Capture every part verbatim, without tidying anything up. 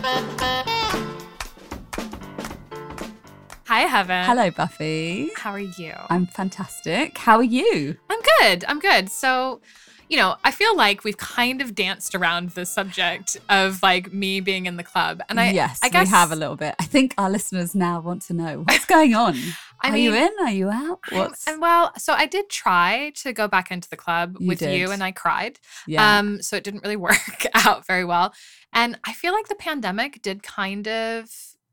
Hi, Heaven. Hello, Buffy. How are you? I'm fantastic. How are you? I'm good. I'm good. So, you know, I feel like we've kind of danced around the subject of like me being in the club. And I, yes, I guess, we have a little bit. I think our listeners now want to know what's going on. I are mean, you in? Are you out? What's... And well, so I did try to go back into the club you with did. you and I cried. Yeah. Um, so it didn't really work out very well. And I feel like the pandemic did kind of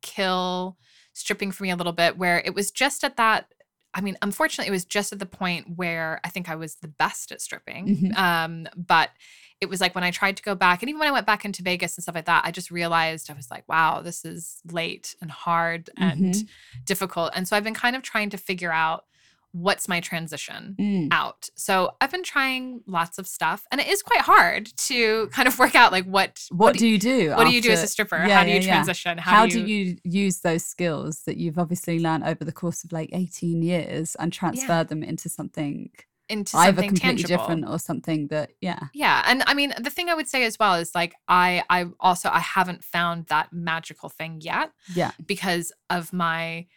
kill stripping for me a little bit, where it was just at that, I mean, unfortunately, it was just at the point where I think I was the best at stripping. Mm-hmm. Um, but it was like when I tried to go back, and even when I went back into Vegas and stuff like that, I just realized I was like, wow, this is late and hard and Mm-hmm. difficult. And so I've been kind of trying to figure out what's my transition Mm. out. So I've been trying lots of stuff, and it is quite hard to kind of work out like what What, what do you do? what do you do as after- a stripper? Yeah, How do you yeah, yeah. transition? How, do, you... do you use those skills that you've obviously learned over the course of like eighteen years and transfer Yeah. them into something into either something completely tangible? different or something that, yeah. Yeah. And I mean, the thing I would say as well is like, I, I also, I haven't found that magical thing yet Yeah. because of my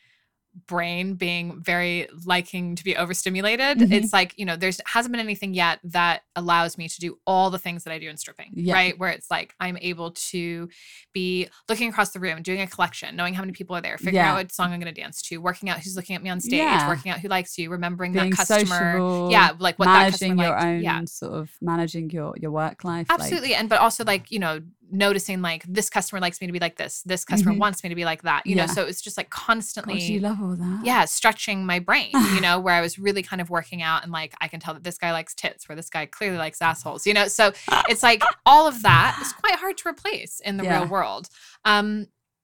brain being very liking to be overstimulated. Mhm. It's like, you know, there's hasn't been anything yet that allows me to do all the things that I do in stripping, Yeah. right? Where it's like, I'm able to be looking across the room, doing a collection, knowing how many people are there, figuring Yeah. out what song I'm going to dance to, working out who's looking at me on stage, Yeah. working out who likes you, remembering Being that customer. sociable, Yeah. Like what that managing customer your liked. own Yeah. sort of managing your, your work life. like- Absolutely. And but also like, you know, noticing like this customer likes me to be like this. This customer Mhm. wants me to be like that. You Yeah. know, so it's just like God, constantly you love all that. yeah, stretching my brain, you know, where I was really kind of working out and like I can tell that this guy likes tits, where this guy clearly likes assholes, you know. So it's like all of that is quite hard to replace in the Yeah. real world. Um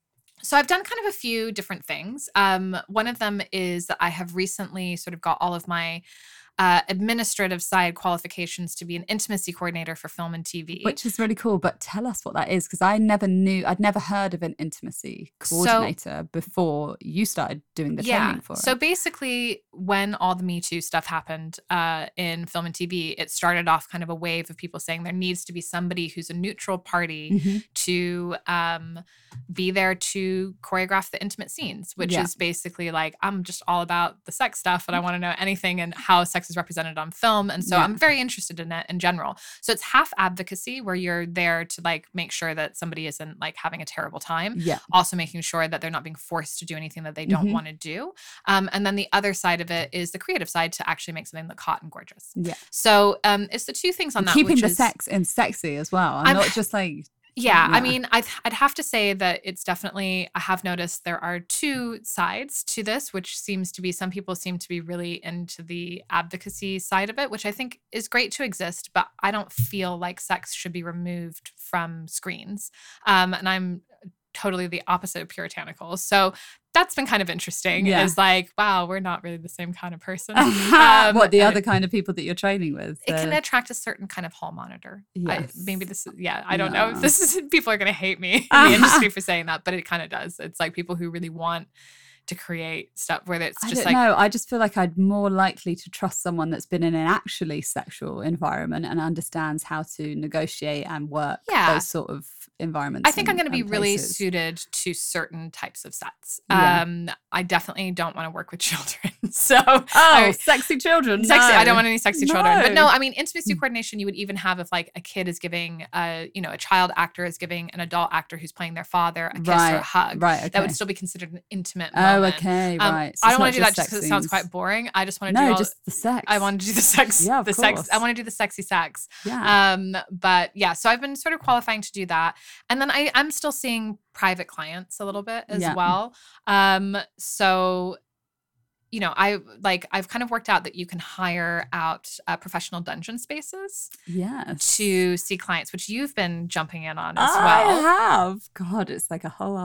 So I've done kind of a few different things. Um, one of them is that I have recently sort of got all of my uh, administrative side qualifications to be an intimacy coordinator for film and T V. Which is really cool, but tell us what that is, because I never knew, I'd never heard of an intimacy coordinator so, before you started doing the yeah, training for so it. So basically, when all the Me Too stuff happened uh, in film and T V, it started off kind of a wave of people saying there needs to be somebody who's a neutral party mm-hmm. to um, be there to choreograph the intimate scenes, which yeah. is basically like, I'm just all about the sex stuff and I want to know anything and how sex is represented on film. And so yeah. I'm very interested in it in general. So it's half advocacy, where you're there to like make sure that somebody isn't like having a terrible time. Yeah. Also making sure that they're not being forced to do anything that they don't mm-hmm. want to do. Um, and then the other side of it is the creative side, to actually make something look hot and gorgeous. Yeah. So um, it's the two things on and that. Keeping which the is, sex in sexy as well. And I'm, not just like... Yeah, Yeah. I mean, I'd, I'd have to say that it's definitely, I have noticed there are two sides to this, which seems to be, some people seem to be really into the advocacy side of it, which I think is great to exist, but I don't feel like sex should be removed from screens. Um, and I'm totally the opposite of puritanical. So that's been kind of interesting. Yeah. Is like, wow, we're not really the same kind of person. um, what, the and other kind of people that you're training with? It uh, can attract a certain kind of hall monitor. Yes. I, maybe this is, yeah, I don't know No. if this is, people are going to hate me in the industry for saying that, but it kind of does. It's like people who really want to create stuff where it's I just don't like, know. I just feel like I'd more likely to trust someone that's been in an actually sexual environment and understands how to negotiate and work Yeah. those sort of environments. I think I'm and- going to be and really places. suited to certain types of sets. Yeah. Um, I definitely don't want to work with children. So, Oh, I- sexy children. Sexy. no. I don't want any sexy children. But no, No. I mean, intimacy coordination you would even have if like a kid is giving, uh, you know, a child actor is giving an adult actor who's playing their father a kiss Right, or a hug. right, okay. That would still be considered an intimate Oh, moment. okay, Um, right. So I it's don't want not to do that just just because sex it sounds scenes. quite boring. I just want to do No, all, just the sex. I want to do the sex. Yeah, of the sex. I course. want to do the sexy sex. Yeah. Um, but yeah, so I've been sort of qualifying to do that. And then I, I'm still seeing private clients a little bit as Yeah. well. Um, so, you know, I like, I've kind of worked out that you can hire out uh, professional dungeon spaces Yes. to see clients, which you've been jumping in on as I well. have. God, it's like a whole other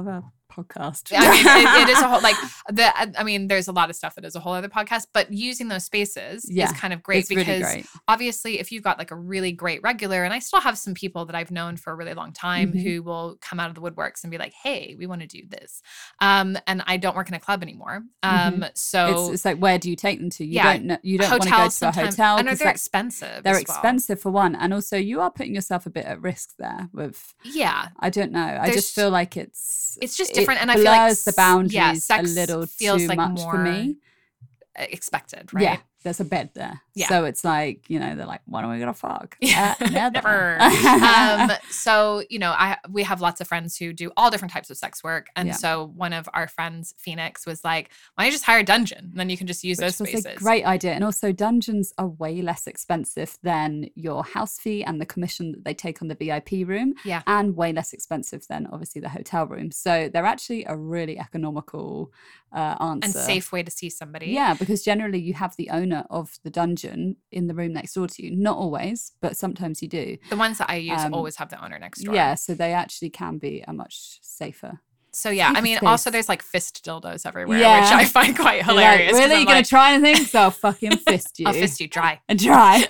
podcast. I mean, it, it is a whole, like, the, I mean, there's a lot of stuff that is a whole other podcast, but using those spaces Yeah, is kind of great it's because really great. obviously if you've got like a really great regular, and I still have some people that I've known for a really long time Mhm. who will come out of the woodworks and be like, hey, we want to do this. Um, and I don't work in a club anymore. Um, so It's, it's like, where do you take them to? You Yeah, don't know, you don't want to go hotels to a sometimes, hotel and because they're expensive. they're as well. expensive for one, and also you are putting yourself a bit at risk there with. Yeah, I don't know. I There's- just feel like it's it's just it different, and I feel like blurs the s- boundaries yeah, a sex little feels too like much more for me. expected, right? Yeah, there's a bed there, Yeah. so it's like, you know, they're like, "Why don't we go to fuck?" Yeah, Uh, never. never. um, so you know, I we have lots of friends who do all different types of sex work, and Yeah. so one of our friends, Phoenix, was like, "Why don't you just hire a dungeon? And then you can just use Which those was spaces." a great idea. And also dungeons are way less expensive than your house fee and the commission that they take on the V I P room. Yeah. And way less expensive than obviously the hotel room. So they're actually a really economical uh, answer. And safe way to see somebody. Yeah, because generally you have the owner of the dungeon in the room next door to you. Not always, but sometimes you do. The ones that I use Um, always have the owner next door. Yeah, so they actually can be a much safer. So yeah, I Safer mean, space. also there's like fist dildos everywhere, Yeah. which I find quite You're hilarious. Like, 'cause really? I'm You're going like, to try anything? So I'll fucking fist you. I'll fist you dry. And try.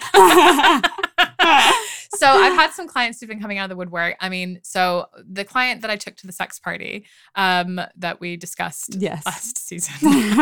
So I've had some clients who've been coming out of the woodwork. I mean, so the client that I took to the sex party um, that we discussed Yes. last season,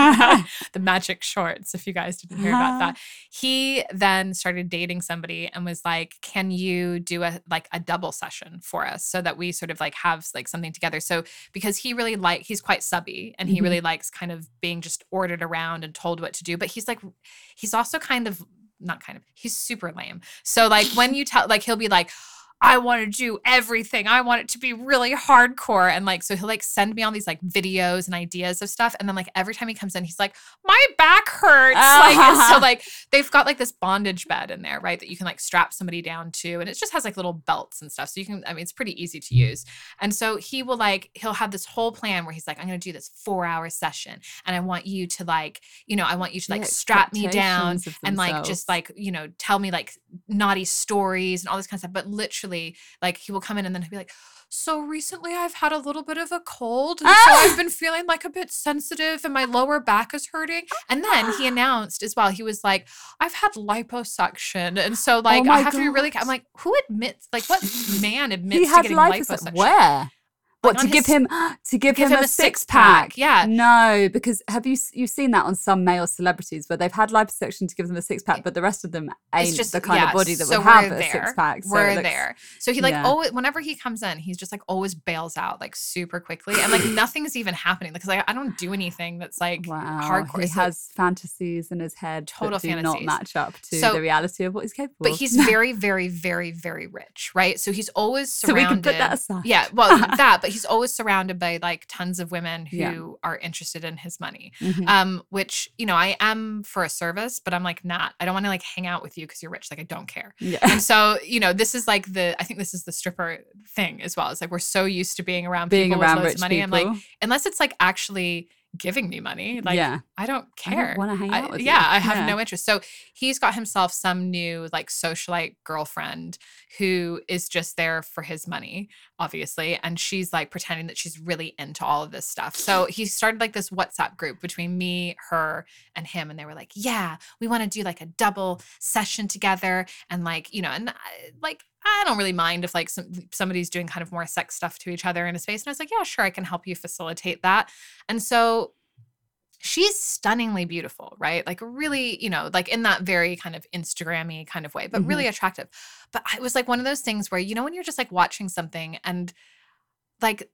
the magic shorts, if you guys didn't hear about that, he then started dating somebody and was like, can you do a like a double session for us so that we sort of like have like something together? So because he really like, he's quite subby and he Mhm. really likes kind of being just ordered around and told what to do. But he's like, he's also kind of, not kind of, he's super lame. So like when you tell, like he'll be like, I want to do everything. I want it to be really hardcore. And like, so he'll like send me all these like videos and ideas of stuff. And then like every time he comes in, he's like, my back hurts. Like, and so like they've got like this bondage bed in there, right? That you can like strap somebody down to. And it just has like little belts and stuff. So you can, I mean, it's pretty easy to use. And so he will like, he'll have this whole plan where he's like, I'm going to do this four hour session. And I want you to like, you know, I want you to like The strap me down expectations of and like themselves. just like, you know, tell me like naughty stories and all this kind of stuff. But literally, like he will come in and then he'll be like, so recently I've had a little bit of a cold. And so Ah! I've been feeling like a bit sensitive and my lower back is hurting. And then he announced as well, he was like, I've had liposuction. And so like, Oh my I have to be really, God. I'm like, who admits, like what man admits He to had getting liposuction. liposuction? Where? Like, What, on to give his- him to give, give him, him a, a six six-pack, pack? yeah. No, because have you s- you've seen that on some male celebrities where they've had liposuction to give them a six pack, but the rest of them ain't It's just the kind yeah, of body that so would have we're a there. six pack. So we're it looks- there. So he like yeah. always, whenever he comes in, he's just like always bails out like super quickly, and like nothing's even happening because like I don't do anything that's like Wow, hardcore. he So, like, has fantasies in his head Total that do not fantasies. match up to So- the reality of what he's capable but of. he's very, very, very, very rich, right? So he's always so we surrounded. can put that aside. Yeah, well, that, but he's always surrounded by like tons of women who Yeah. are interested in his money. Mhm. Um, which, you know, I am for a service, but I'm like not. I don't want to like hang out with you because you're rich. Like I don't care. Yeah. And so, you know, this is like the I think this is the stripper thing as well. It's like we're so used to being around Being people around with loads rich of money. people. I'm like, unless it's like actually giving me money, like yeah. I don't I don't care. wanna hang I- out with you. yeah, I have Yeah. no interest. So he's got himself some new like socialite girlfriend who is just there for his money, obviously. And she's like pretending that she's really into all of this stuff. So he started like this WhatsApp group between me, her, and him. And they were like, yeah, we want to do like a double session together. And like, you know, and I, like, I don't really mind if like some, somebody's doing kind of more sex stuff to each other in a space. And I was like, yeah, sure, I can help you facilitate that. And so she's stunningly beautiful, right? Like really, you know, like in that very kind of Instagram-y kind of way, but really attractive. But it was like one of those things where, you know, when you're just like watching something and like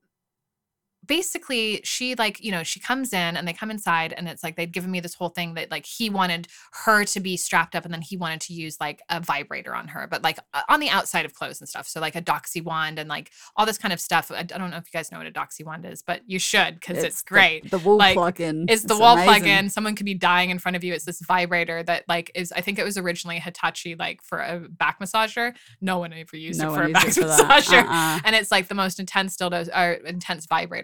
basically she like, you know, she comes in and they come inside and it's like they'd given me this whole thing that like he wanted her to be strapped up and then he wanted to use like a vibrator on her, but like uh, on the outside of clothes and stuff. So like a doxy wand and like all this kind of stuff. I, I don't know if you guys know what a doxy wand is, but you should because it's, the- great. The, wall Like, plug-in. It's the It's wall amazing. plug-in. Someone could be dying in front of you. It's this vibrator that like is, I think it was originally Hitachi like for a back massager. No one ever used No it one for a used back it for that. massager. Uh-uh. And it's like the most intense dildo or intense vibrator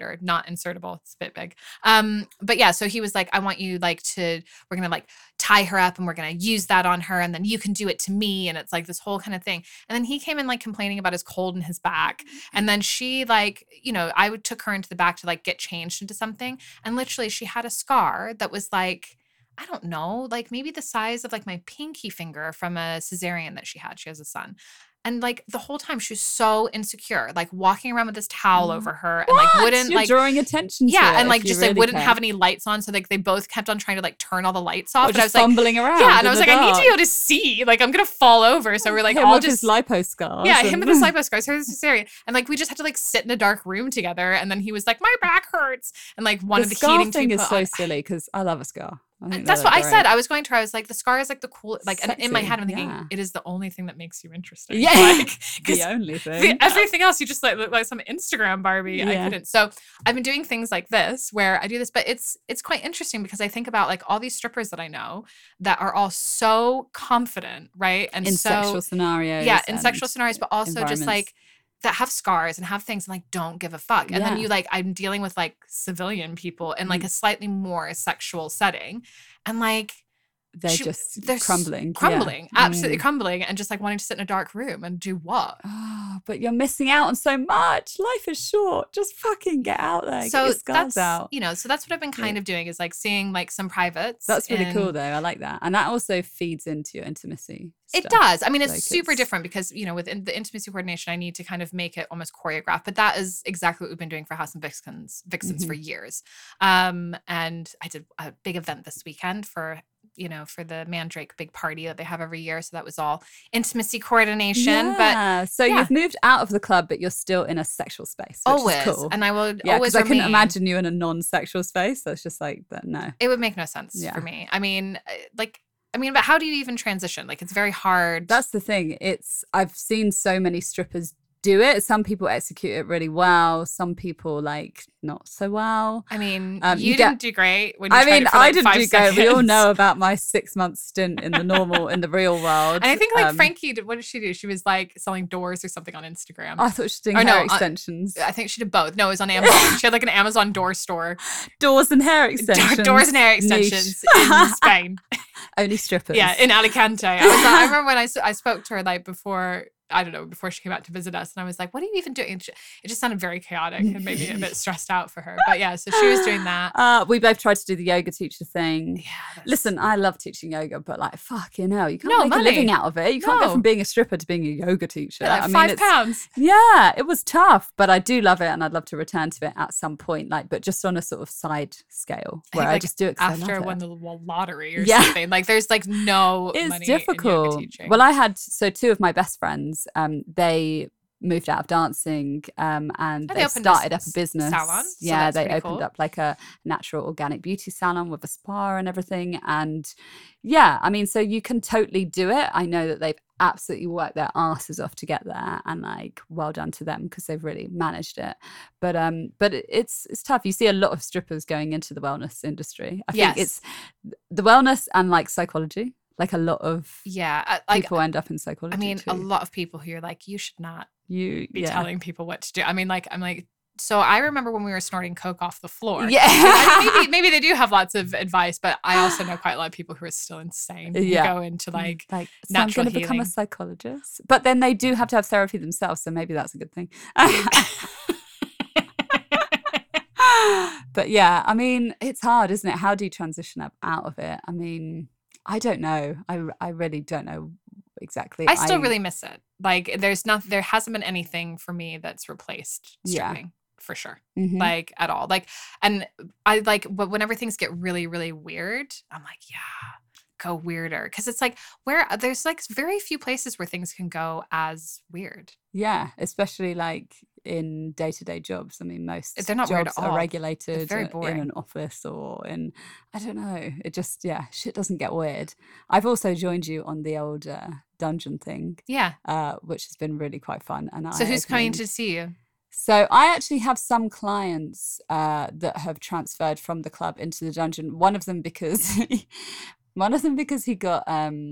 inserter, not insertable. It's a bit big. Um, but yeah, so he was like, I want you like to, we're going to like tie her up and we're going to use that on her. And then you can do it to me. And it's like this whole kind of thing. And then he came in like complaining about his cold in his back. And then she like, you know, I would took her into the back to like get changed into something. And literally she had a scar that was like, I don't know, like maybe the size of like my pinky finger from a cesarean that she had. She has a son. And like the whole time she was so insecure, like walking around with this towel over her and What? like wouldn't You're like drawing attention to yeah, it and like if you just like really wouldn't care. have any lights on. So like they both kept on trying to like turn all the lights off. Or And just I was like fumbling around. yeah, and I in was the like, I need to dark. be able to see. Like I'm gonna fall over. So we're like Him all with just his lipo scars. yeah, him and- with his lipo scars, her cesarean, and like we just had to like sit in a dark room together. And then he was like, my back hurts, and like wanted the the, scar heating to thing be is put so on. silly because I love a scar. I think That's they what look I said. great. I was going to her. I was like, the scar is like the cool. Like, and in my Sexy, head, I'm thinking yeah. it is the only thing that makes you interesting. Yeah. like, 'cause The only thing. the- everything else, you just like look like some Instagram Barbie. I Yeah. couldn't. So I've been doing things like this where I do this, but it's it's quite interesting because I think about like all these strippers that I know that are all so confident, right? And in so sexual scenarios. yeah, in and sexual scenarios, but also just environments. like that have scars and have things and like don't give a fuck. And then Yeah. you like, I'm dealing with like civilian people in like Mm. a slightly more sexual setting. And like, they're she- just they're s- crumbling. yeah. crumbling, absolutely Mm. crumbling, and just like wanting to sit in a dark room and do what? Oh, but you're missing out on so much. Life is short. Just fucking get out there. get so your scars that's out. you know, so that's what I've been kind Yeah. of doing is like seeing like some privates. That's really cool in- though. I like that. And that also feeds into your intimacy. It stuff. does. I mean, it's Like, super it's- different because, you know, with in- the intimacy coordination, I need to kind of make it almost choreographed. But that is exactly what we've been doing for House and Vixens, Vixens for years. Um, and I did a big event this weekend for, you know, for the Mandrake big party that they have every year. So that was all intimacy coordination. But Yeah. so yeah. you've moved out of the club, but you're still in a sexual space. Which always, is cool. and I would yeah, always because I couldn't remain- imagine you in a non-sexual space. That's just like, but no. It would make no sense Yeah. for me. I mean, uh, like, I mean, but how do you even transition? Like, it's very hard. That's the thing. It's I've seen so many strippers do it. Some people execute it really well. Some people like not so well. I mean, Um, you, you get- didn't do great. When you I tried mean, it for, I like, didn't five do great. We all seconds. know about my six month stint in the normal, in the real world. And I think like Um, Frankie did. What did she do? She was like selling doors or something on Instagram. I thought she was doing Or no, hair uh, extensions, I think she did both. No, it was on Amazon. She had like an Amazon door store. doors and hair Do- extensions. Doors and hair Niche. extensions in Spain. Only strippers. Yeah, in Alicante. I, was, I remember when I, s- I spoke to her like before, I don't know, before she came out to visit us. And I was like, what are you even doing? And she- it just sounded very chaotic and maybe a bit stressed out for her. But yeah, so she was doing that. Uh, we both tried to do the yoga teacher thing. Yeah. that's- Listen, I love teaching yoga, but like, fucking hell, you can't No, make money. a living out of it. You can't go No. from being a stripper to being a yoga teacher. yeah, like I mean, five it's, pounds. yeah, it was tough, but I do love it, and I'd love to return to it at some point. Like, but just on a sort of side scale I where think, I, like, just do it 'cause I After I love won it. the well, lottery or Yeah. something. Like there's like no It's money in yoga difficult. teaching. Well, I had so two of my best friends. Um, they moved out of dancing, um, and Oh, they, they opened a started up a s- business. salon, so yeah, that's they pretty opened cool. up like a natural organic beauty salon with a spa and everything. And yeah, I mean, so you can totally do it. I know that they've absolutely worked their asses off to get there, and like, well done to them because they've really managed it. But um, but it- it's it's tough. You see a lot of strippers going into the wellness industry. I Yes. think it's the wellness and like psychology. Like a lot of yeah, I- like people end up in psychology. I mean, too. a lot of people who are like, you should not you be yeah. telling people what to do. I mean, like, I'm like, so I remember when we were snorting coke off the floor. Yeah. I mean, maybe maybe they do have lots of advice, but I also know quite a lot of people who are still insane. Who Yeah. go into like, like so natural I'm going to become a healing. psychologist, but then they do have to have therapy themselves, so maybe that's a good thing. But yeah, I mean, it's hard, isn't it? How do you transition up out of it? I mean, I don't know. I I really don't know exactly. I still really miss it. Like, there's not, there hasn't been anything for me that's replaced Yeah. stripping for sure. Mhm. Like at all. Like, and I like, but whenever things get really, really weird, I'm like, yeah, go weirder. Cause it's like where there's like very few places where things can go as weird. Yeah, especially like in day-to-day jobs. I mean, most They're not weird jobs at are all. regulated very uh, in boring. an office or in, I don't know. It just, yeah, shit doesn't get weird. I've also joined you on the old uh, dungeon thing, Yeah. uh, which has been really quite fun. And So who's coming eye-opening. to see you? So I actually have some clients uh, that have transferred from the club into the dungeon. One of them because one of them because he got um,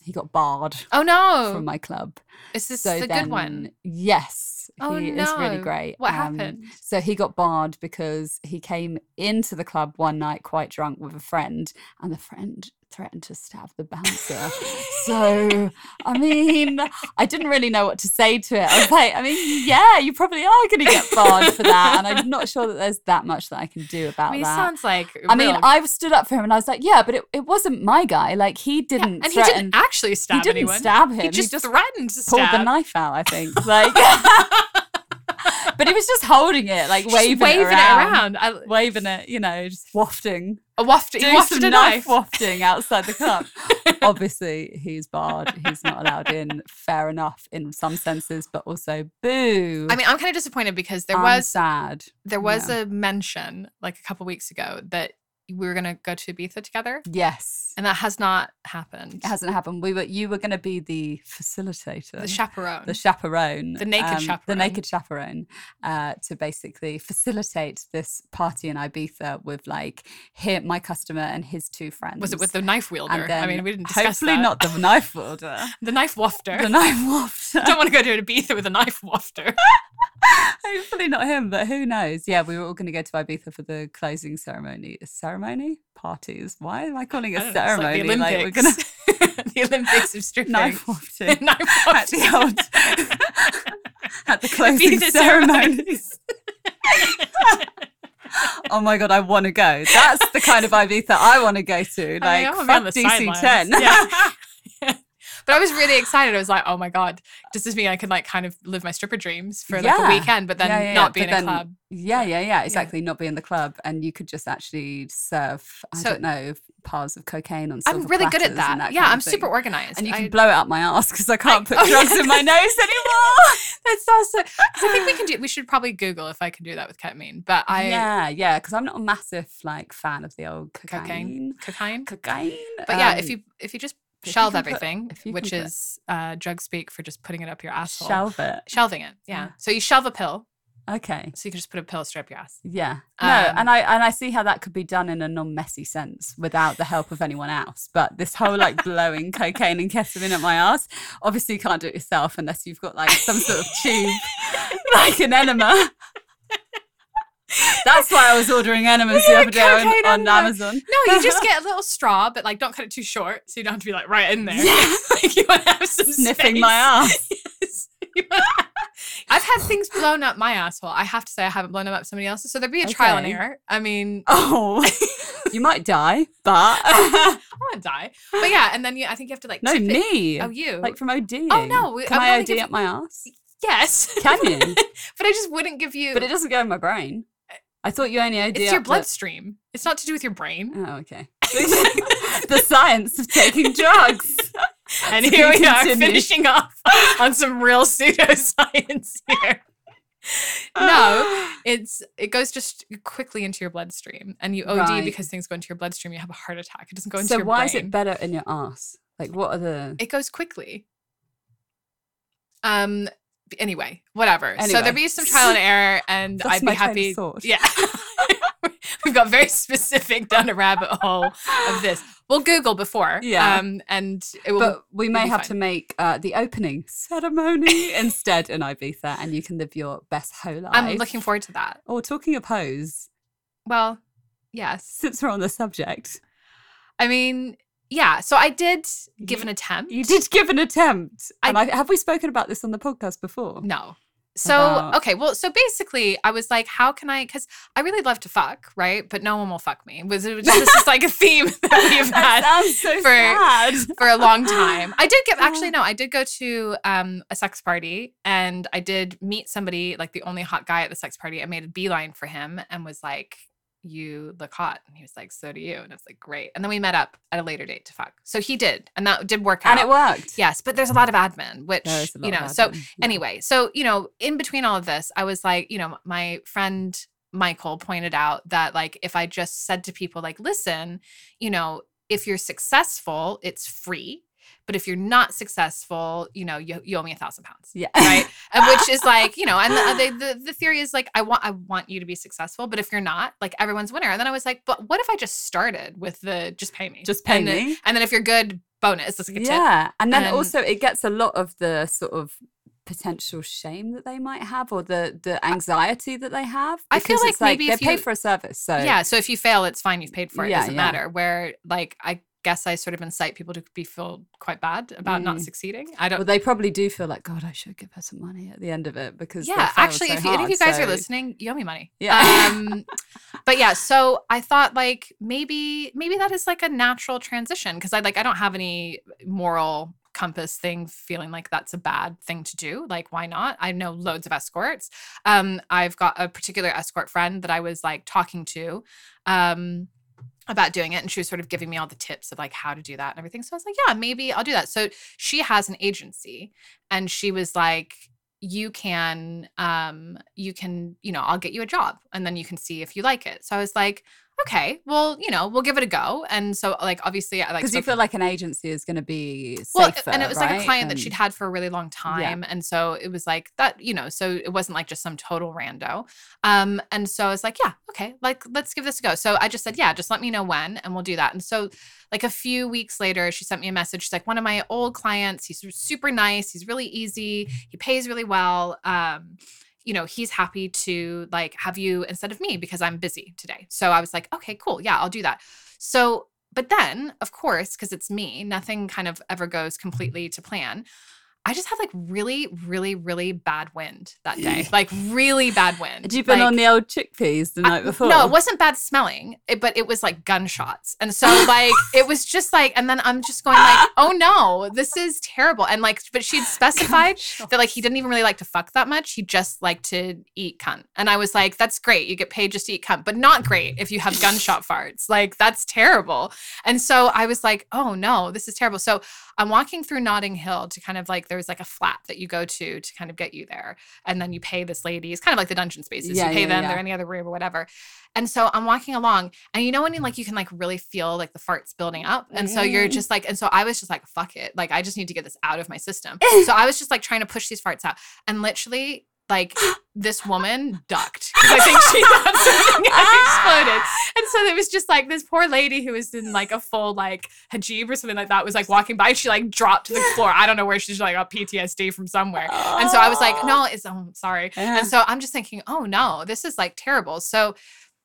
he got barred Oh no. from my club. Is this So the then, good one? yes, Oh he no. is really great. What Um, happened? So he got barred because he came into the club one night quite drunk with a friend, and the friend threatened to stab the bouncer. So, I mean, I didn't really know what to say to it. I was like, I mean, yeah, you probably are going to get barred for that. And I'm not sure that there's that much that I can do about I mean, that. sounds like I mean, real- I stood up for him and I was like, yeah, but it, it wasn't my guy. Like, he Yeah, didn't and threaten. he didn't actually stab he didn't anyone. stab him. He just, threatened to pulled stab. the knife out, I think. Like, but he was just holding it, like Just waving, waving it around. it around. I, Wafting it, you know, just wafting. a waft, he Doing wafted some a knife knife. wafting outside the club. Obviously, he's barred. He's not allowed in. Fair enough in some senses, but also boo. I mean, I'm kind of disappointed because there I'm was sad. there was Yeah. a mention like a couple weeks ago that we were gonna go to Ibiza together, Yes. and that has not happened. It hasn't happened. We were you were going to be the facilitator. The chaperone. the chaperone, The naked um, the chaperone. naked chaperone, uh, to basically facilitate this party in Ibiza with like him, my customer, and his two friends. was it with the knife wielder? And then I mean, we didn't discuss hopefully that. not the knife wielder, The knife wafter. the knife wafter. I don't want to go to Ibiza with a knife wafter. Hopefully not him, but who knows? Yeah, we were all going to go to Ibiza for the closing ceremony. Ceremony? Parties? Why am I calling it I a don't know, it's like ceremony? the Like, Olympics. we're gonna The Olympics of stripping. knife wafting Knife at wafting. the old at the closing Ibiza ceremonies. Oh my god, I want to go. That's the kind of Ibiza I want to go to. Like, I mean, I'm on fuck the D C ten. sidelines. Yeah. But I was really excited. I was like, oh my God, does this mean I can like kind of live my stripper dreams for like Yeah. a weekend, but then Yeah, yeah, not yeah. be But in then- a club? Yeah, yeah, yeah, exactly. Not be in the club, and you could just actually serve, I So- don't know, piles of cocaine on I'm silver really good platters at that. and that yeah, kind I'm of thing. super organized. And you can I- blow it up my ass because I can't put oh, drugs yeah. in my nose anymore. That's also, because I think we can do, we should probably Google if I can do that with ketamine, but I, yeah, yeah, because I'm not a massive like fan of the old cocaine, cocaine. cocaine. Cocaine. But yeah, Um, if you, if you just if you shelve can put- everything, if you which can put- is uh, drug speak for just putting it up your asshole. shelve it. Shelving it. Yeah. Yeah. So you shelve a pill. Okay. So you can just put a pill straight up your ass. Yeah. No, Um, and I and I see how that could be done in a non-messy sense without the help of anyone else. But this whole like blowing cocaine and ketamine at my ass, obviously you can't do it yourself unless you've got like some sort of tube, like an enema. That's why I was ordering enemas the Yeah, other day on, cocaine on enema. Amazon. No, you just get a little straw, but like don't cut it too short, so you don't have to be like right in there. Yeah. Like you want to have some Sniffing space. my ass. Yes. You wanna- I've had things blown up my asshole. I have to say I haven't blown them up somebody else's, so there'd be a trial and Okay. error. I mean, Oh, you might die, but I want to die, but yeah. And then you, I think you have to like no, tip it- me. Oh, you. Like from ODing. Oh, no, we- Can I I would only O D give up my ass? yes. Can you? But I just wouldn't give you. But it doesn't go in my brain. I thought you only O D it's up your the- bloodstream. It's not to do with your brain. Oh, okay. The science of taking drugs. And To here we are continue. finishing off on some real pseudoscience here. No, it's it goes just quickly into your bloodstream, and you O D Right. because things go into your bloodstream. You have a heart attack. It doesn't go into So your why brain. is it better in your ass? Like, what are the? It goes quickly. Um. Anyway, whatever. So Anyway. there'd be some trial and error, and That's I'd my be train of happy. thought. Yeah. We've got very specific down a rabbit hole of this. We'll Google before. Yeah. Um. And it will. But we may be have fine. to make uh, the opening ceremony instead in Ibiza, and you can live your best whole life. I'm looking forward to that. Or talking of hoes, Well, yes. since we're on the subject, I mean, yeah. So I did give an attempt. you did give an attempt. I- and I, have we spoken about this on the podcast before? No. So, About- okay. Well, so basically, I was like, how can I? Because I really love to fuck, right? But no one will fuck me. Was it was just, this is like a theme that we've That had sounds so for- sad. for a long time. I did get actually Oh. no, I did go to um a sex party, and I did meet somebody, like the only hot guy at the sex party. I made a beeline for him and was like, you look hot. And he was like, so do you. And I was like, great. And then we met up at a later date to fuck. So he did. And that did work out. And it worked. Yes. But there's a lot of admin, which, There is a lot you know, of so admin, yeah. anyway, so, you know, in between all of this, I was like, you know, my friend Michael pointed out that like, if I just said to people like, listen, you know, if you're successful, it's free. but if you're not successful, you know, you, you owe me a thousand pounds. Yeah. Right. And which is like, you know, and the, the, the theory is like, I want, I want you to be successful, but if you're not, like everyone's winner. And then I was like, but what if I just started with the, just pay me. Just pay and me. Then, and then if you're good, bonus. That's like a tip. Yeah. And then And- also it gets a lot of the sort of potential shame that they might have, or the the anxiety that they have. I feel because like it's like maybe they if paid you- for a service. So Yeah. So if you fail, it's fine. You've paid for it. It Yeah, doesn't yeah. matter. Where like, I guess I sort of incite people to be feel quite bad about not Mm. succeeding. I don't. well, they probably do feel like, God, I should give her some money at the end of it because they Yeah, failed actually, so if, you, and if hard, you guys so- are listening, you owe me money. Yeah. Um, but yeah, so I thought like maybe maybe that is like a natural transition because I like I don't have any moral compass thing feeling like that's a bad thing to do. Like, why not? I know loads of escorts. Um, I've got a particular escort friend that I was like talking to. Um, about doing it, and she was sort of giving me all the tips of like how to do that and everything. So I was like, yeah, maybe I'll do that. So she has an agency, and she was like, you can um you can you know I'll get you a job and then you can see if you like it. So I was like, okay, well, you know, we'll give it a go. And so like obviously I like Because you spoke- feel like an agency is going to be well, safer, and it was like a right? client that And- she'd had for a really long time. And so it was like that, you know, so it wasn't like just some total rando. Um, and so I was like, yeah, okay, like, let's give this a go. So I just said, yeah, just let me know when, and we'll do that. And so like a few weeks later, she sent me a message. She's like, one of my old clients, he's super nice. He's really easy. He pays really well. Um, you know, he's happy to like have you instead of me because I'm busy today. So I was like, okay, cool. Yeah, I'll do that. So, but then of course, because it's me, nothing kind of ever goes completely to plan. I just had like really, really, really bad wind that day. Like really bad wind. Had you been like, on the old chickpeas the I- night before? No, it wasn't bad smelling, it, but it was like gunshots. And so like it was just like, and then I'm just going like, oh no, this is terrible. And like, but she'd specified that like he didn't even really like to fuck that much. He just liked to eat cunt. And I was like, that's great. You get paid just to eat cunt, but not great if you have gunshot farts. Like that's terrible. And so I was like, oh no, this is terrible. So I'm walking through Notting Hill to kind of like, there's like a flat that you go to to kind of get you there. And then you pay this lady. It's kind of like the dungeon spaces. Yeah, you pay yeah, them, yeah. they're in the other room or whatever. And so I'm walking along, and you know when you like you can like really feel like the farts building up. And so you're Mm. just like, and so I was just like, fuck it. Like I just need to get this out of my system. So I was just like trying to push these farts out. And literally like this woman ducked because I think she thought something had exploded. And so there was just like this poor lady who was in like a full like hijab or something like that was like walking by. She like dropped to the floor. I don't know where she's like got P T S D from somewhere. And so I was like, no, it's oh sorry. Yeah. And so I'm just thinking, oh no, this is like terrible. So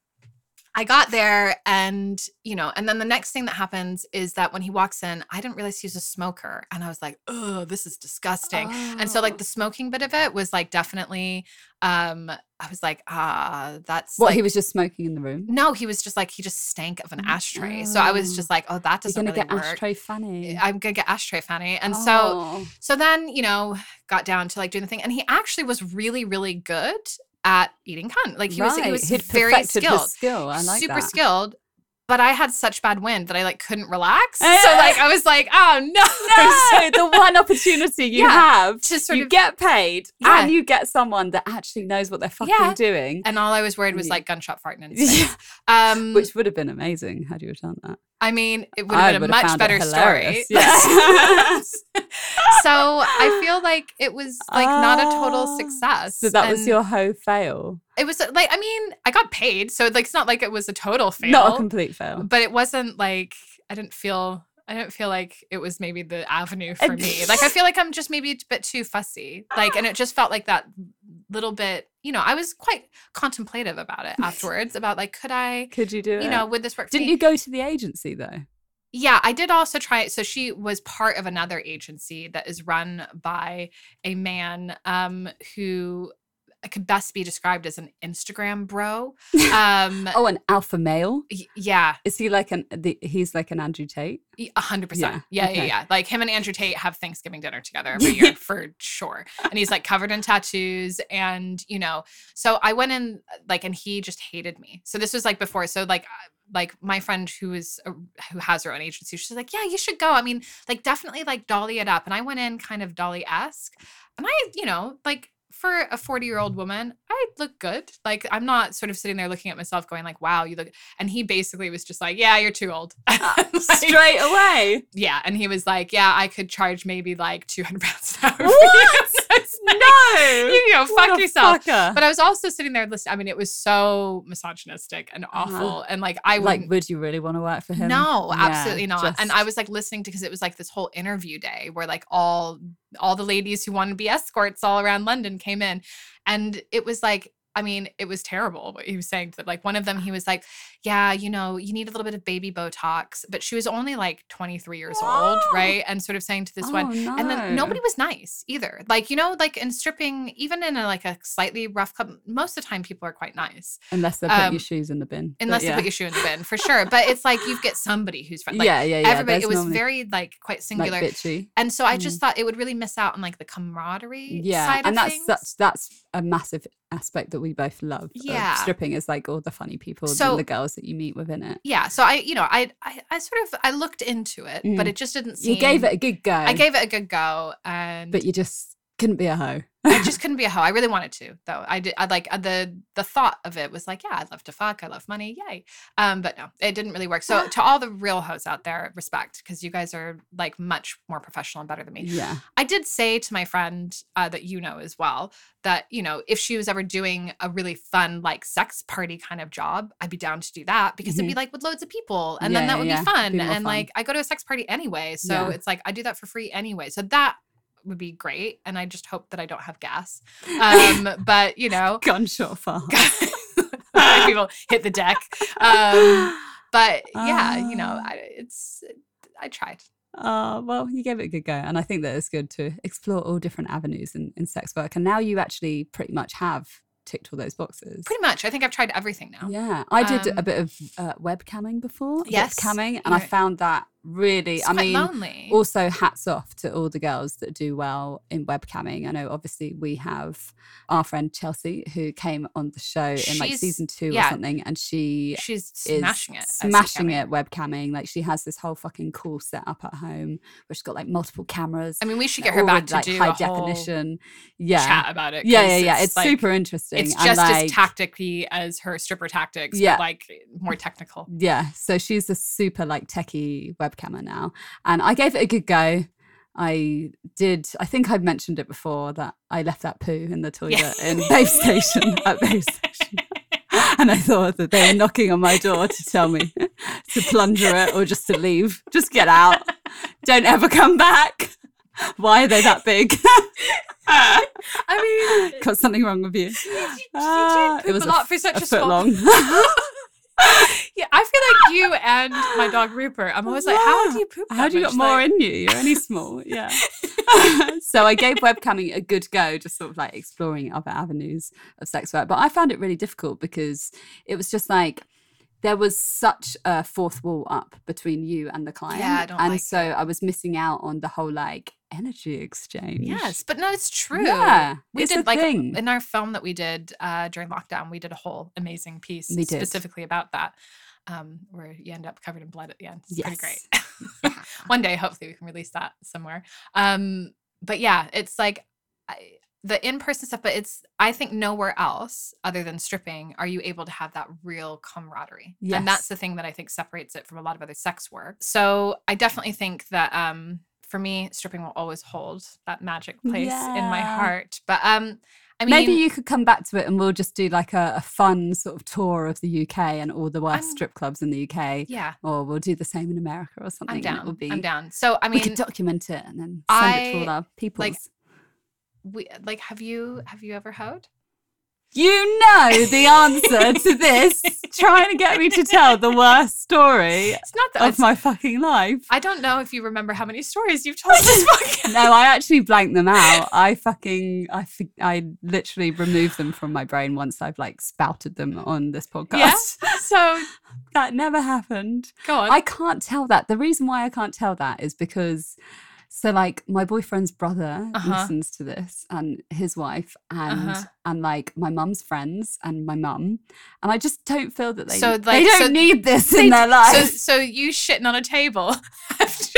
I got there, and, you know, and then the next thing that happens is that when he walks in, I didn't realize he was a smoker. And I was like, oh, this is disgusting. And so like the smoking bit of it was like definitely, um, I was like, ah, that's What, like, he was just smoking in the room? no, he was just like, he just stank of an ashtray. So I was just like, oh, that You're doesn't going to really get work. ashtray fanny. I'm gonna get ashtray fanny. And so Oh. so then, you know, got down to like doing the thing. And he actually was really, really good at eating cunt. Like he was he Right. was He'd very perfected his skilled. skill. I like super that. skilled. But I had such bad wind that I like couldn't relax. Eh. So like I was like, oh no. No, the one opportunity you Yeah, have, to sort you of- get paid, Yeah. and you get someone that actually knows what they're fucking Yeah. doing, And all I was worried was Yeah. like gunshot farting in his Yeah. face. Um which would have been amazing had you have done that. I mean, it would I have been a would have much found it better story. hilarious. Yeah. So I feel like it was like not a total Ah. success. So that was And your hoe fail, It was like, I mean, I got paid. So like, it's not like it was a total fail. not a complete fail. But it wasn't like, I didn't feel, I didn't feel like it was maybe the avenue for me. Like, I feel like I'm just maybe a bit too fussy. Like, and it just felt like that little bit, you know, I was quite contemplative about it afterwards about like, could I, Could you do it? you know, would this work for Didn't me? you go to the agency though? Yeah, I did also try it. So she was part of another agency that is run by a man um, who could best be described as an Instagram bro. Um, Oh, an alpha male? y- yeah, Is he like an? The, he's like an Andrew Tate. y- a hundred percent. Yeah, Yeah, yeah, okay. yeah. Like him and Andrew Tate have Thanksgiving dinner together every year for sure. And he's like covered in tattoos, and you know. So I went in like, and he just hated me. So this was like before. So like. uh, Like my friend who is a, who has her own agency, she's like, yeah, you should go. I mean, like definitely like dolly it up. And I went in kind of dolly-esque, and I, you know, like for a forty-year-old woman, I look good. Like, I'm not sort of sitting there looking at myself going like, wow, you look. And he basically was just like, yeah, you're too old. Like, straight away. Yeah. And he was like, yeah, I could charge maybe like two hundred pounds an hour. What? Like, no. You know, What fuck a yourself. fucker. But I was also sitting there listening. I mean, it was so misogynistic and awful. Uh-huh. And like, I Like, wouldn't. would you really want to work for him? No, Yeah, absolutely not. just- And I was like listening to, because it was like this whole interview day where like all all the ladies who wanted to be escorts all around London came in, and it was like, I mean, it was terrible what he was saying. To, like, one of them, he was like, yeah, you know, you need a little bit of baby Botox. But she was only like twenty-three years old, right? And sort of saying to this Oh, one, no. and then nobody was nice either. Like, you know, like in stripping, even in a, like a slightly rough club, most of the time people are quite nice. Unless they put Um, your shoes in the bin. But Unless yeah. they put your shoe in the bin, for sure. But it's like you get somebody who's friendly. Like, yeah, yeah, yeah. everybody, There's it was normally, very like quite singular. like, bitchy. And so I Mm. just thought it would really miss out on like the camaraderie Yeah, side and of that's things. such that's a massive aspect that we both love. of Yeah. stripping is like all the funny people So- and the girls that you meet within it. Yeah. So I, you know, I, I, I sort of, I looked into it, but Mm. it just didn't seem. You gave it a good go. I gave it a good go, and but you just couldn't be a hoe. I just couldn't be a hoe. I really wanted to, though. I did. I like uh, the the thought of it was like, yeah, I'd love to fuck. I love money, yay. Um, but no, it didn't really work. So to all the real hoes out there, respect, because you guys are like much more professional and better than me. Yeah. I did say to my friend uh, that you know as well that, you know, if she was ever doing a really fun, like sex party kind of job, I'd be down to do that, because it'd be like with loads of people, and then Yeah, that would yeah, be fun. be more And fun. like, I go to a sex party anyway. So Yeah. it's like, I do that for free anyway. So that would be great. And I just hope that I don't have gas. Um, but, you know, Gunshot far. people hit the deck. Um, but yeah, you know, Ah. I, it's, I tried. Uh, well, you gave it a good go. And I think that it's good to explore all different avenues in, in sex work. And now you actually pretty much have ticked all those boxes. Pretty much. I think I've tried everything now. Yeah. I did Um, a bit of uh, webcamming before. Yes. Webcamming. And I You're- found that really, It's I quite mean, lonely. also hats off to all the girls that do well in webcamming. I know obviously we have our friend Chelsea who came on the show in like She's- season two yeah. or something, and she She's is smashing it. at smashing webcamming. it webcamming. Like she has this whole fucking cool setup at home where she's got like multiple cameras. I mean, we should get her all back with, to like do high a whole definition. Yeah. chat about it. Yeah, 'cause yeah, yeah. It's, like- super interesting. It's and, just like, as tacticy as her stripper tactics, Yeah. but like more technical. Yeah, so she's a super like techie webcammer now, and I gave it a good go. I did. I think I've mentioned it before that I left that poo in the toilet Yeah. in Babe Station at Babe Station, and I thought that they were knocking on my door to tell me to plunger it or just to leave, just get out, don't ever come back. Why are they that big? I mean, Got something wrong with you? you Ah, did poop a lot for such a foot small- long. yeah, I feel like you and my dog Rupert. I'm always like, how do you poop? How that do you got much? more Like- in you? You're only small. Yeah. So I gave webcamming a good go, just sort of like exploring other avenues of sex work. But I found it really difficult because it was just like there was such a fourth wall up between you and the client. Yeah, I don't and like so I was missing out on the whole like energy exchange. Yes, but no, it's true. Yeah, we it's did a like thing. in our film that we did uh, during lockdown. We did a whole amazing piece We did. specifically about that, um, where you end up covered in blood at the end. It's pretty Yes. great. One day, hopefully, we can release that somewhere. Um, but yeah, it's like I, the in-person stuff. But it's I think nowhere else other than stripping are you able to have that real camaraderie. Yes. And that's the thing that I think separates it from a lot of other sex work. So I definitely think that. Um, For me, stripping will always hold that magic place in my Yeah. heart. But um, I mean, Maybe you could come back to it and we'll just do like a, a fun sort of tour of the U K and all the worst I'm- strip clubs in the U K. yeah, Or we'll do the same in America or something. I'm and it down. will be, I'm down. So I we mean, could document it and then send it to all I- our people. like, we like have you have you ever hoed? You know the answer to this, trying to get me to tell the worst story It's not that of it's, my fucking life. I don't know if you remember how many stories you've told this podcast. No, I actually blanked them out. I fucking, I, f- I literally removed them from my brain once I've like spouted them on this podcast. Yeah. So That never happened. go on. I can't tell that. The reason why I can't tell that is because, so like my boyfriend's brother Uh-huh. listens to this and his wife and Uh-huh. and like my mum's friends and my mum, and I just don't feel that they So, they like, don't so need this they- in their so lives. so you shitting on a table after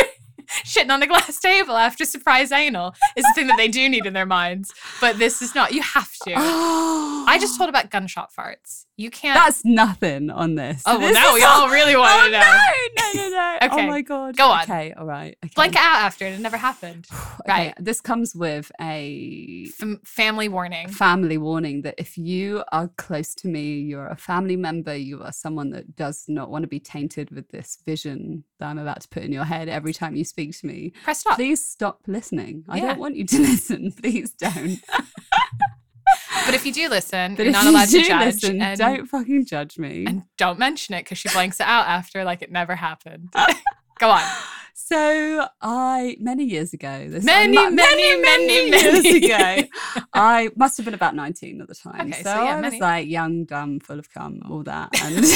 shitting on the glass table after surprise anal is the thing that they do need in their minds. But this is not. You have to. Oh. I just told about gunshot farts. You can't. That's nothing on this. Oh, well, This now is we all really want Oh, to know. no, no, no, no. Okay. Oh, my God. Go on. Okay, all right. Okay. Blank it out after it. It never happened. Okay, Right. this comes with a F- family warning. family warning that if you are close to me, you're a family member, you are someone that does not want to be tainted with this vision that I'm about to put in your head every time you speak to me, Press stop. please stop listening. I Yeah. don't want you to listen. Please don't. But if you do listen, But you're if not you allowed do to judge. listen, and, don't fucking judge me. and don't mention it because she blanks it out after like it never happened. Go on. So I, many years ago, this Many, mu- many, many, years many. ago, I must have been about nineteen at the time. Okay, so so yeah, I many. was like young, dumb, full of cum, all that.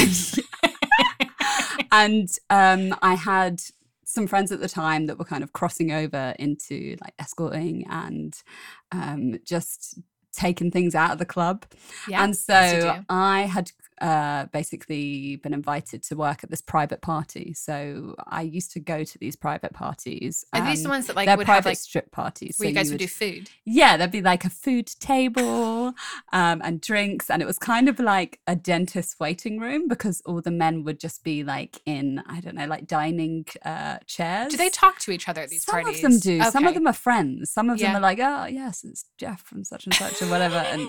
And, and um, I had some friends at the time that were kind of crossing over into like escorting and um, just taking things out of the club. Yeah. and as you so do. I had uh, basically been invited to work at this private party. So I used to go to these private parties. Are these the um, ones that like they're would private have like strip parties. where so you guys you would do food? Yeah, there'd be like a food table um, and drinks. And it was kind of like a dentist waiting room because all the men would just be like in, I don't know, like dining uh, chairs. Do they talk to each other at these Some parties? of them do. Some of Okay. them are friends. Some of them Yeah. are like, oh, yes, it's Jeff from such and such or whatever. And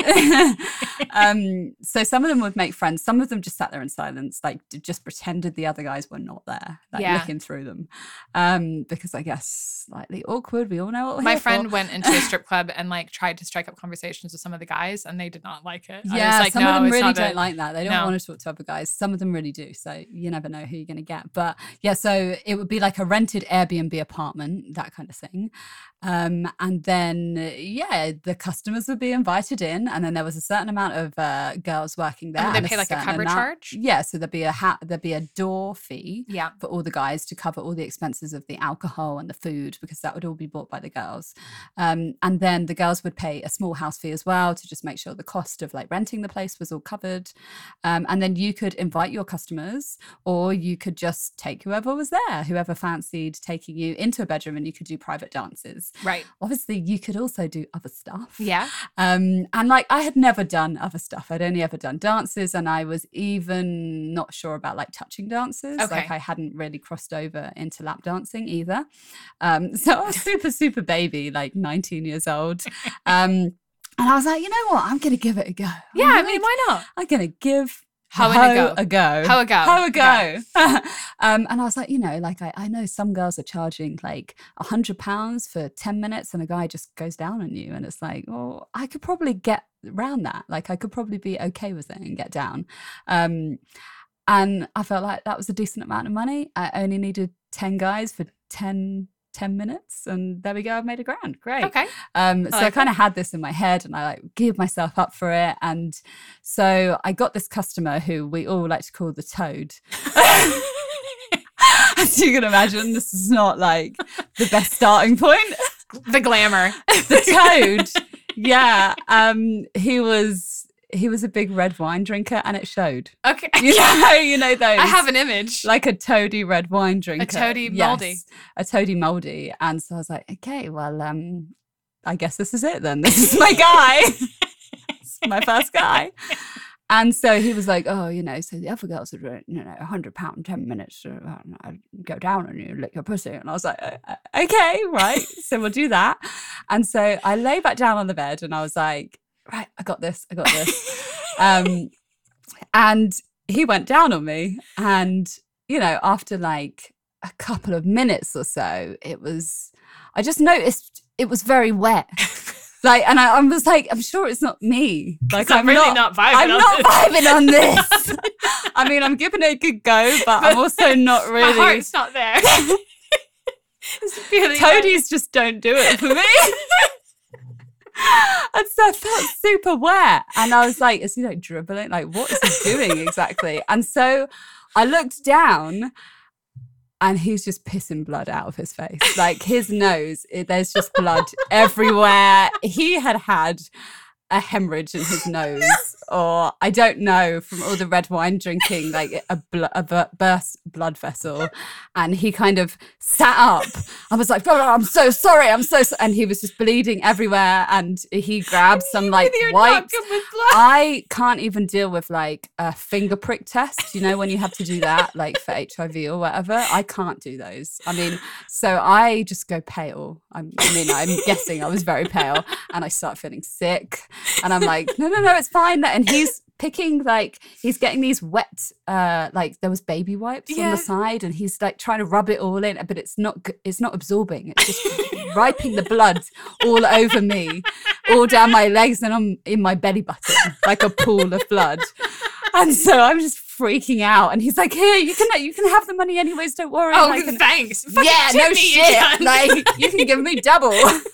um, so some of them would make friends. Some of them just sat there in silence, like d- just pretended the other guys were not there, like Yeah. looking through them. Um, because I guess slightly awkward. We all know what we're My here friend for. went into a strip club and like tried to strike up conversations with some of the guys, and they did not like it. I was Yeah, like, some no, of them it's really not don't the- like that. They don't No. want to talk to other guys. Some of them really do. So you never know who you're going to get. But yeah, so it would be like a rented Airbnb apartment, that kind of thing. Um, and then, uh, yeah, the customers would be invited in. And then there was a certain amount of uh, girls working there. And would they and pay like a certain cover amount- charge? Yeah, so there'd be a ha- there'd be a door fee Yeah. for all the guys to cover all the expenses of the alcohol and the food because that would all be bought by the girls. Um, and then the girls would pay a small house fee as well to just make sure the cost of like renting the place was all covered. Um, and then you could invite your customers or you could just take whoever was there, whoever fancied taking you into a bedroom and you could do private dances. Right. Obviously, you could also do other stuff. Yeah. Um, and like I had never done other stuff. I'd only ever done dances, and I was even not sure about like touching dances. Okay. Like I hadn't really crossed over into lap dancing either. Um, so I was super, super baby, like nineteen years old. Um, and I was like, you know what? I'm gonna give it a go. I'm Yeah. I gonna- mean, why not? I'm gonna give How hoe a go. a go. How a go. How a Okay. go. um, and I was like, you know, like I, I know some girls are charging like a hundred pounds for ten minutes and a guy just goes down on you. And it's like, well, I could probably get around that. Like I could probably be okay with it and get down. Um, and I felt like that was a decent amount of money. I only needed ten guys for ten, ten minutes. And there we go. I've made a grand. Great. Okay. Um, so I like kind of had this in my head and I like gave myself up for it. And so I got this customer who we all like to call the Toad. As you can imagine, this is not like the best starting point. The glamour. The Toad, yeah. Um, he was he was a big red wine drinker and it showed. Okay. You know, you know those. I have an image. Like a toady red wine drinker. toady Yes, mouldy. a toady moldy. And so I was like, okay, well, um, I guess this is it then. This is my guy. This is my first guy. And so he was like, oh, you know, so the other girls would, you know, a hundred pound, ten minutes, to, uh, I'd go down on you and lick your pussy. And I was like, "Uh, okay, right. So we'll do that. And so I lay back down on the bed and I was like, right, I got this. I got this. um, and he went down on me. And, you know, after like a couple of minutes or so, it was, I just noticed it was very wet. Like, and I, I was like, I'm sure it's not me. Like, I'm I'm really not, not vibing I'm on not this. vibing on this. I mean, I'm giving it a good go, but I'm also not My really. heart's not there. It's feeling like- Toadies just don't do it for me. And so I felt super wet. And I was like, is he like dribbling? Like, what is he doing exactly? And so I looked down and he's just pissing blood out of his face. Like his nose, it, there's just blood everywhere. He had had a hemorrhage in his nose, or I don't know, from all the red wine drinking, like a, bl- a bur- burst blood vessel. And he kind of sat up. I was like, oh, I'm so sorry. I'm so sorry. And he was just bleeding everywhere. And he grabbed some like wipes. I can't even deal with like a finger prick test, you know, when you have to do that, like for H I V or whatever. I can't do those. I mean, so I just go pale. I'm, I mean, I'm guessing I was very pale, and I start feeling sick. And I'm like, no, no, no, it's fine. And he's picking, like, he's getting these wet, uh, like there was baby wipes yeah. on the side, and he's like trying to rub it all in, but it's not, it's not absorbing. It's just wiping the blood all over me, all down my legs, and I'm in my belly button, like a pool of blood. And so I'm just freaking out, and he's like, "Here, you can you can have the money anyways. Don't worry." Oh, like, thanks. Yeah, no shit. Like, you can give me double.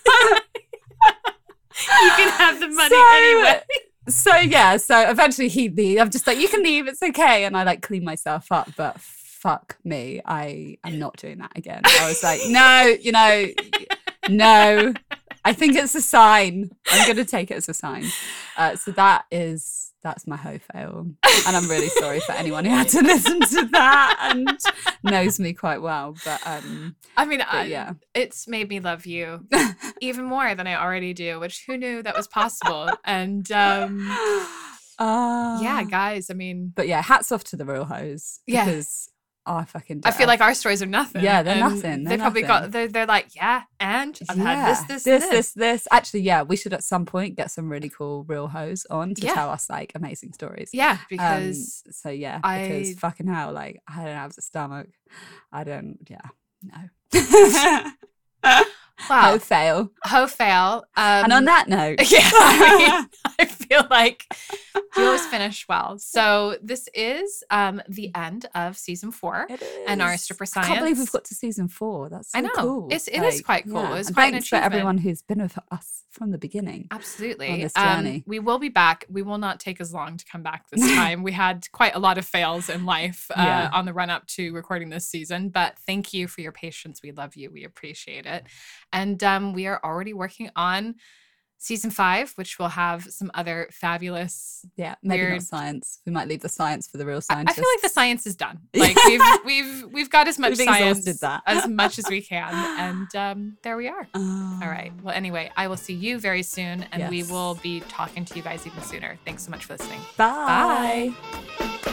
You can have the money so, anyway. So yeah, so eventually he leaves. I'm just like, you can leave, it's okay. And I like clean myself up, but fuck me, I am not doing that again. I was like, no, you know, no. I think it's a sign. I'm going to take it as a sign. Uh, so that is, that's my hoe fail. And I'm really sorry for anyone who had to listen to that and knows me quite well. But um, I mean, I, yeah, it's made me love you even more than I already do, which who knew that was possible? And um, uh, yeah, guys, I mean. But yeah, hats off to the real hoes. Yeah. Because I fucking I feel like our stories are nothing. Yeah, they're and nothing. They're they probably nothing. got, they're, they're like, yeah, and I've yeah. had this, this, this, this, this, this. Actually, yeah, we should at some point get some really cool real hoes on to yeah. tell us like amazing stories. Yeah, because. Um, so yeah, I, because fucking hell, like I don't have the stomach. I don't, yeah, no. Wow. Hoe fail. Hoe fail. Um, and on that note. Yeah, I mean, I feel like you always finish well. So this is um, the end of season four and our stripper science. I can't believe we've got to season four. That's so I know. cool. It's, it like, is quite cool. Yeah. It's and quite thanks an for everyone who's been with us from the beginning. Absolutely. On this journey. Um, we will be back. We will not take as long to come back this time. We had quite a lot of fails in life uh, yeah. on the run up to recording this season, but thank you for your patience. We love you. We appreciate it. And um, we are already working on season five, which will have some other fabulous, yeah, maybe weird... not science. We might leave the science for the real scientists. I feel like the science is done. Like we've we've we've got as much we've science that. as much as we can, and um, there we are. Oh. All right. Well, anyway, I will see you very soon, and yes. we will be talking to you guys even sooner. Thanks so much for listening. Bye. Bye.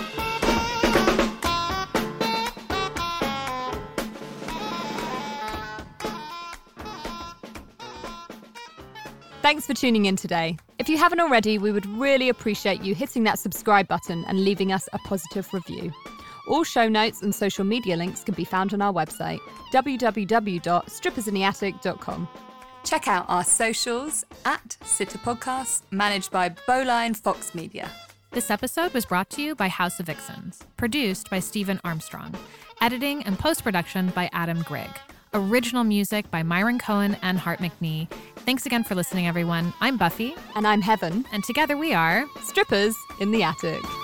Thanks for tuning in today. If you haven't already, we would really appreciate you hitting that subscribe button and leaving us a positive review. All show notes and social media links can be found on our website, w w w dot strippers in the attic dot com. Check out our socials at Sitter Podcast, managed by Bowline Fox Media. This episode was brought to you by House of Vixens, produced by Stephen Armstrong, editing and post-production by Adam Grigg. Original music by Myron Cohen and Hart McNee. Thanks again for listening, everyone. I'm Buffy. And I'm Heaven. And together we are... Strippers in the Attic.